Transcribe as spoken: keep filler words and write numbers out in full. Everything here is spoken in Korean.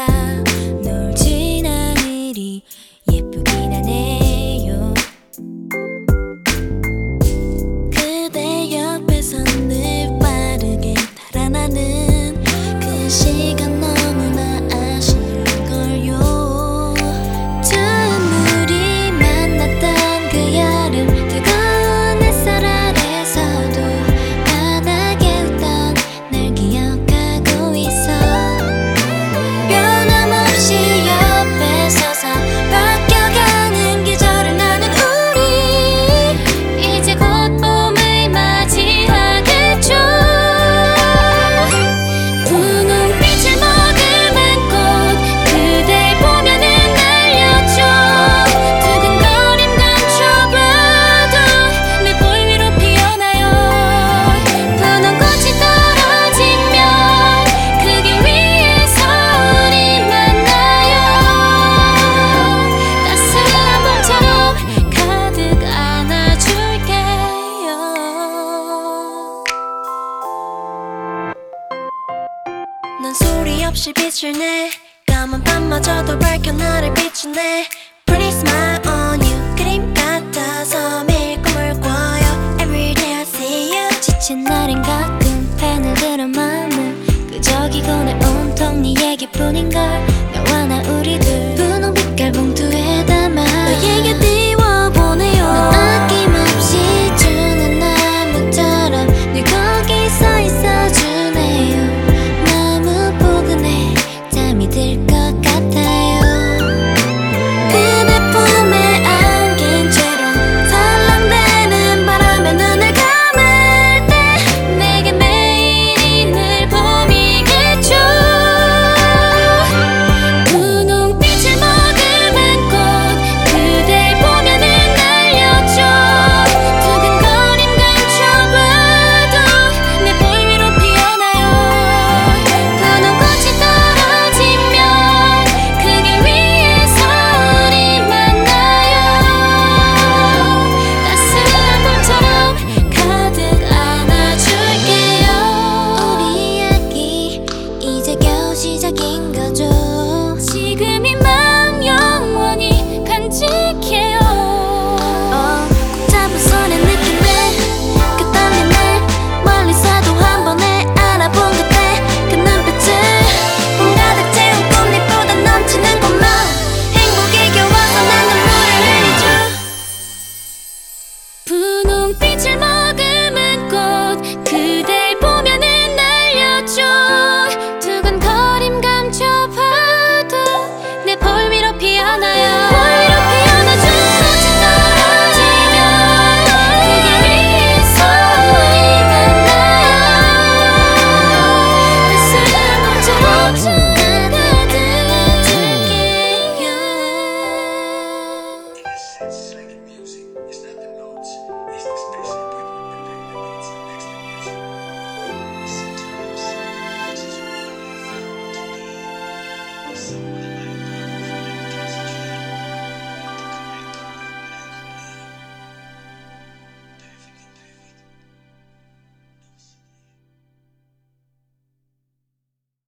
노을 진 하늘이 예쁘긴 하네요. 그대 옆에서 늘 빠르게 달아나는 그 시간 너무나 아쉬운걸요. 둘이 만났던 그 여름 뜨거운 햇살 아래서도 환하게 웃던 날 기억하고 있어. 변함없이 옆에 서서 바뀌어가는 계절을 나눈 우리 이제 곧 봄을 맞이하겠죠. 분홍빛을 머금은 꽃 그댈 보면은 날렸죠. 두근거림 감춰봐도 내 볼 위로 피어나요. 분홍꽃이 떨어지면 그 길 위에서 우리 만나요. 따스한 봄처럼 가득 안아줄게요. 넌 소리 없이 빛을 내. 까만 밤마저도 밝혀 나를 비추네. Pretty smile on you. 그림 같아서 매일 꿈을 꿔요. Every day I see you. 지친 날엔 가끔 펜을 들어 마음을 끄적이곤 해. 온통 네 얘기뿐인걸. 너와 나 우리 둘